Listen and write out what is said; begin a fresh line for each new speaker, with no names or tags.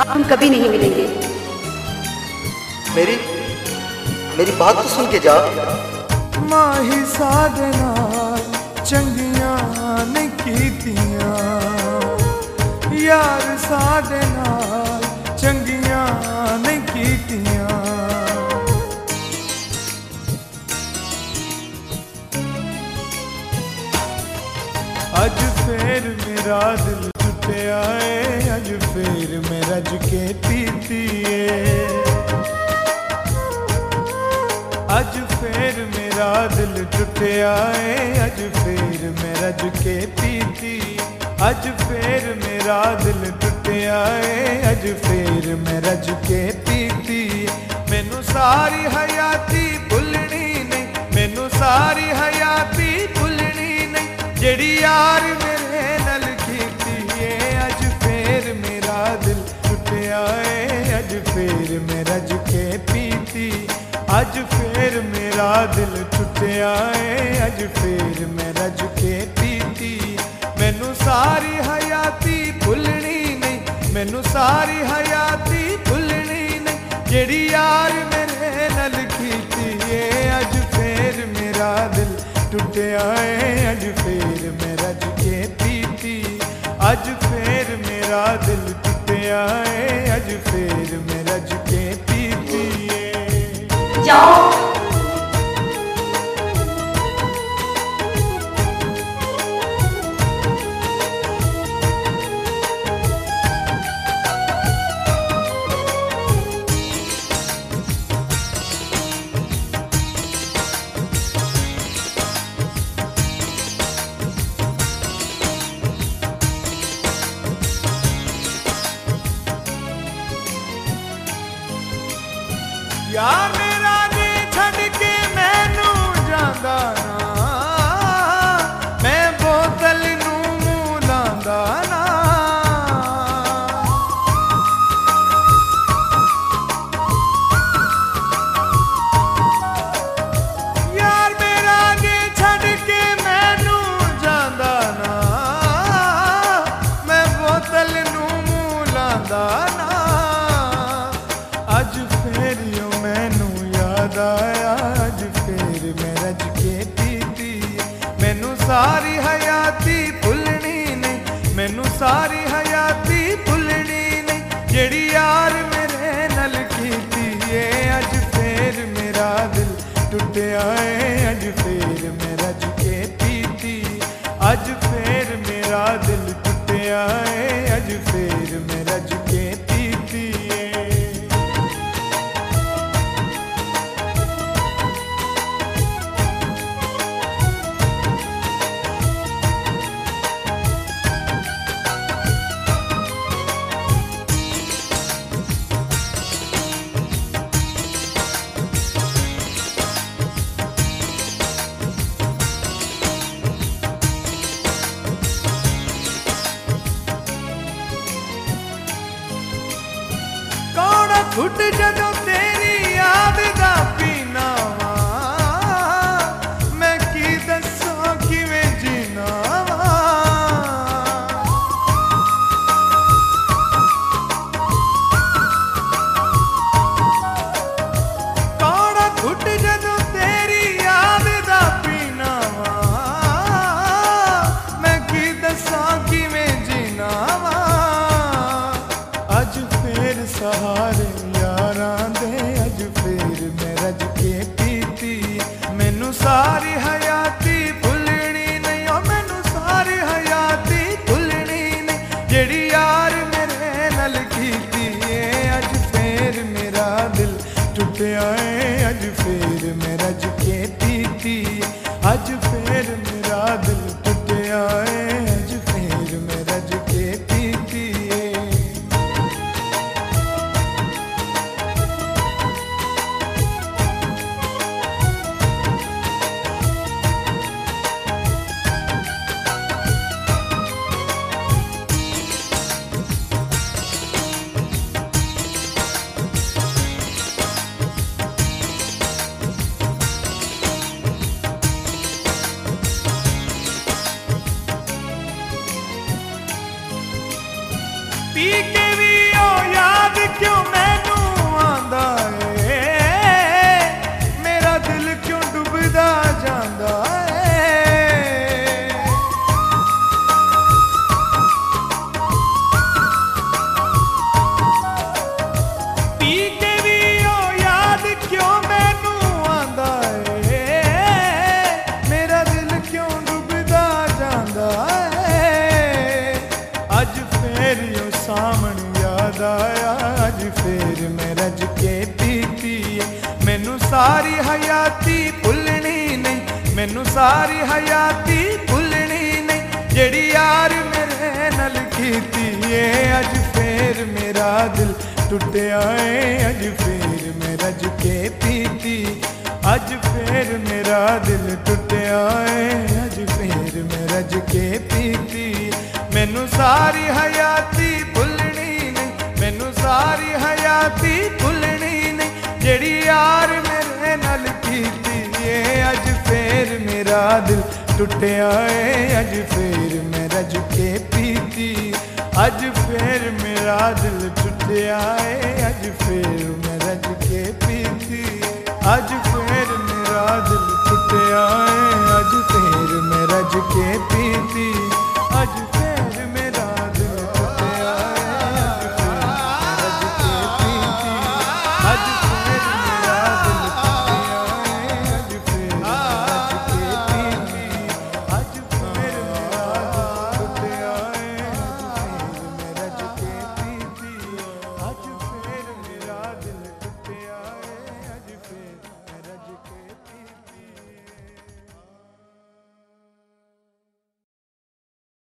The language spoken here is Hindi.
अब हम कभी नहीं मिलेंगे।
मेरी मेरी बात तो सुन के जा।
माही साडे नाल चंगियां नहीं कीतियां, यार साडे नाल चंगियां नहीं कीतियां। अज फिर मेरा दिल टुटिया है, अज फिर मैं रज के पीती है। अज फिर मेरा दिल टुटिया है, अज फिर मैं रज के पीती। अज फिर मेरा दिल टुटिया है, अज फिर मैं रज के पीती। मैनू सारी हयाती भुलनी नहीं, मैनू सारी हयाती भुलनी नहीं, जेड़ी यार मेरे नल कीती है। अज फिर मेरा दिल टुटिया है, अज फिर मैं रज के पीती। अज फिर मेरा दिल टुटिया है, अज फिर मैं रज के पीती। मैनू सारी हयाती भुलनी नहीं, मैनू सारी हयाती भुलनी नहीं, जेड़ी यार मेरे नल कीती है। अज फिर मेरा दिल टुटिया है, अज फिर मैं रज के पीती। अज फिर मेरा दिल टुटिया है, अज फिर मैं रज के पीती है।
जाओ।
यार मेरा नी छड़ के मैनू जांदा ना, मैं बोतल नू मूंह लांदा ना। यार मेरा नी छड़ के मैनू जांदा ना, मैं बोतल नू मूंह लांदा ना। अज फिर यो मैनू याद आया, अज फिर मैं रज के पीती। मैनू सारी हयाती भुलनी नहीं, मैनू सारी हयाती भुलनी नहीं, जेड़ी यार मेरे नल कीती है। अज फिर मेरा दिल टुटिया है, अज फिर मैं रज के पीती। अज फिर मेरा दिल टुटिया है, अज फिर मैं रज के पीती है। घुट जदों तेरी याद दा पीना वा, मैं की दसां किवें जीना वा। कौड़ा घुट जदों तेरी याद दा पीना वा, मैं की दसां किवें जीना वा। अज फिर सहारे यारां दे, अज फिर मैं रज के पीती। मैनू सारी हयाती भुलनी नहीं, ओ मैनू सारी हयाती भुलनी नहीं, जेड़ी यार मेरे नल कीती है। अज फिर मेरा दिल टुटिया है, अज फिर मैं रज के पीती। अज फिर मेरा दिल टुटिया है, अज फिर मैं रज के पीती है। मजा आया अज फिर मैं रज के पीती है। मैनू सारी हयाती भुलनी नहीं, मैनू सारी हयाती भुलनी नहीं, जेड़ी यार मेरे नाल कीती है। अज फिर मेरा दिल टुटिया है अज फिर मैं रज के पीती, अज फिर मेरा दिल टुटिया है अज फिर मैं रज के पीती। मैनू सारी हयाती भुलनी नहीं, मैनू सारी हयाती भुलनी नहीं, जेड़ी यार मेरे नाल कीती है। अज फिर मेरा दिल टुटिया है अज फिर मैं रज के पीती, अज फिर मेरा दिल टुटिया है अज फिर मैं रज के पीती, अज फिर मेरा दिल टुटिया है अज फिर मैं रज के पीती, अज